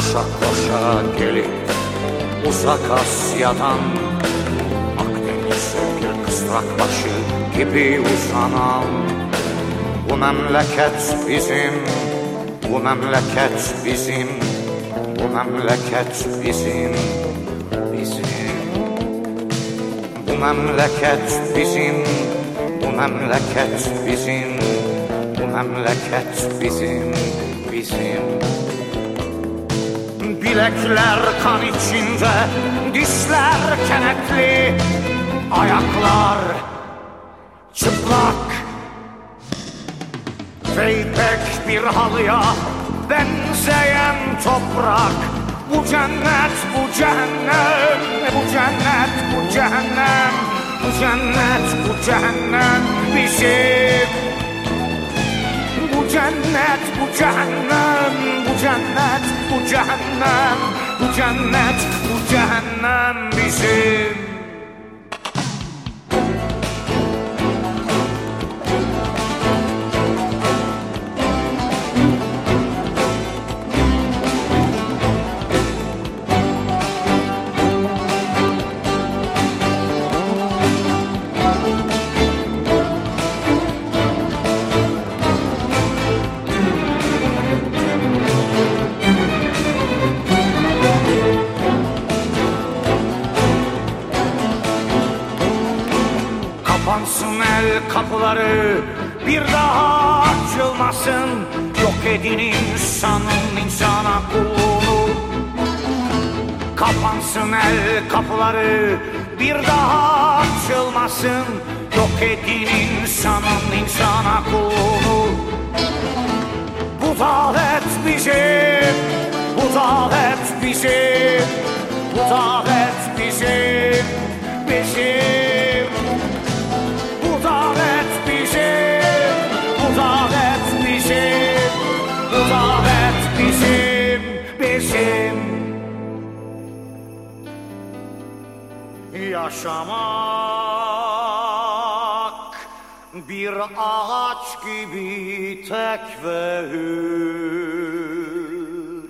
koşa koşa gelip Uzak Asya'dan Akdeniz'e bir kısrak başı gibi uzanan Bu memleket bizim, bu memleket bizim, bu memleket bizim, bizim. Bu memleket bizim, bu memleket bizim, bu memleket bizim, bizim. Bilekler kan içinde, dişler kenetli, ayaklar çıplak. Ve ipek bir halıya benzeyen toprak. Bu cennet, bu cehennem, bu cennet, bu cehennem, bu cennet, bu cehennem bizim. Bu cennet, bu cehennem, bu cennet, bu cehennem, bu cennet, bu cehennem bizim. Kapansın el kapıları, bir daha açılmasın. Yok edin insanın insana kulluğunu. Kapansın el kapıları, bir daha açılmasın. Yok edin insanın insana kulluğunu. Bu davet bizim, bu davet bizim, bu davet bizim, bizim. Bu davet bizim, bu davet bizim, bu davet bizim, bizim. Yaşamak bir ağaç gibi tek ve hür.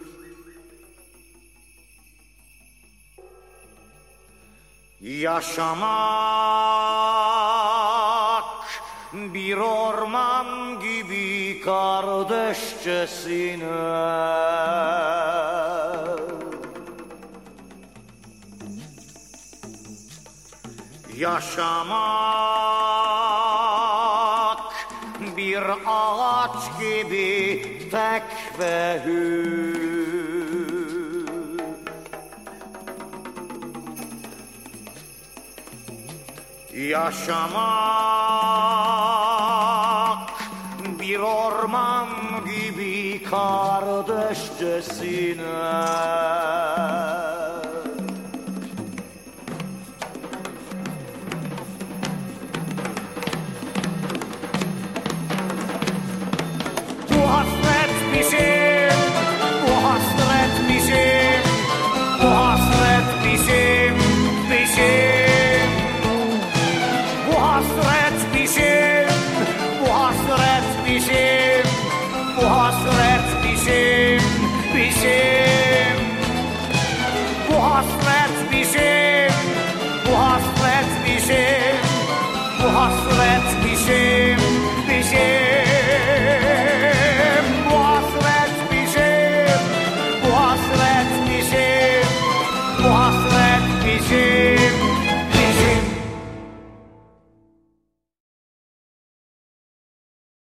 Yaşamak bir orman gibi kardeşçesine. Yaşamak bir ağaç gibi tek ve hür. Yaşamak bir orman gibi kardeşçesine. Bu hasret bizim, bu hasret bizim, bu hasret bizim, bizim. Bu hasret bizim, bu hasret bizim, bu hasret bizim, bizim. Bu hasret bizim, bu hasret bizim, bu hasret bizim.